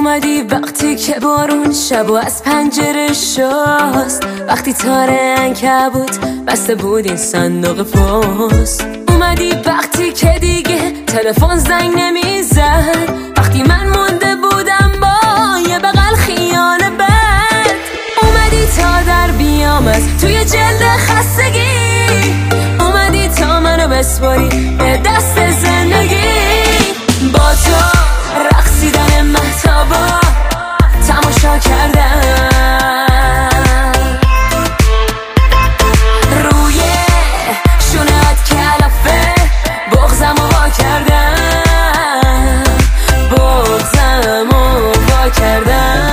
اومدی وقتی که بارون شب و از پنجره شست، وقتی تار عنکبوت بسته بود این صندوق پست. اومدی وقتی که دیگه تلفن زنگ نمیزد، وقتی من مونده بودم با یه بغل خیال بد. اومدی تا در بیام از توی جلد خستگی، اومدی تا منو بسپاری به دست زندگی. با تو رقصیدن مهتابا تماشا کردم، روی شونه‌ات کلافه بغضمو وا کردم، بغضمو وا کردم.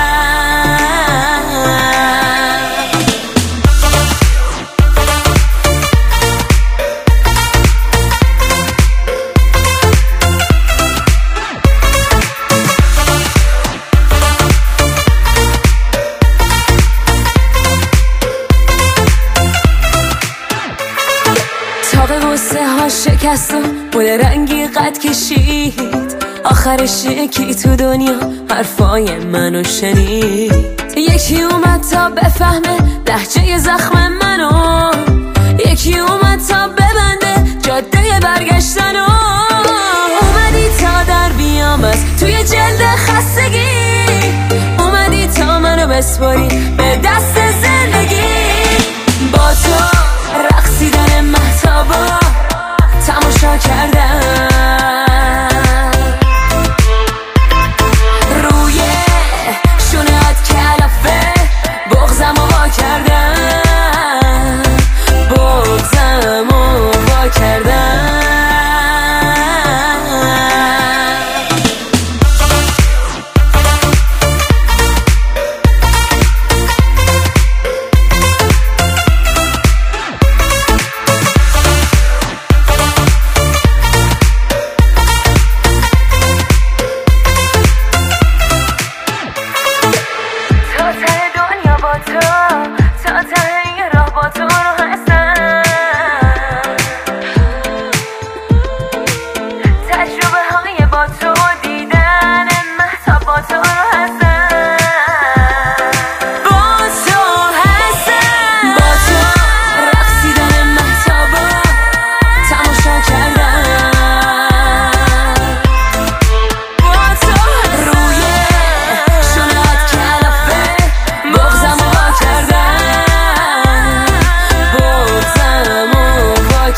غصه ها شکست و گل رنگی قد کشید، آخرش یکی تو دنیا حرفای منو شنید. یکی اومد تا بفهمه لهجه زخم منو، یکی اومد تا ببنده جاده برگشتنو. اومدی تا در بیام از توی جلد خستگی، اومدی تا منو بسپاری به دست زندگی. با تو رقصیدن مهتابا تماشا کردم، روی شونه‌ات کلافه بغضمو وا کردم، بغضمو وا کردم. تا ته راه با تو رو هستم، تجربه های با تو دیدن مهتاب با تو رو هستم، با تو هستم. با تو رقصیدن مهتابا تماشا کردم، با تو روی شونه‌ات کلافه بغضمو وا کردم، بغضمو وا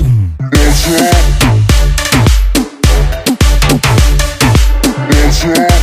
کردم.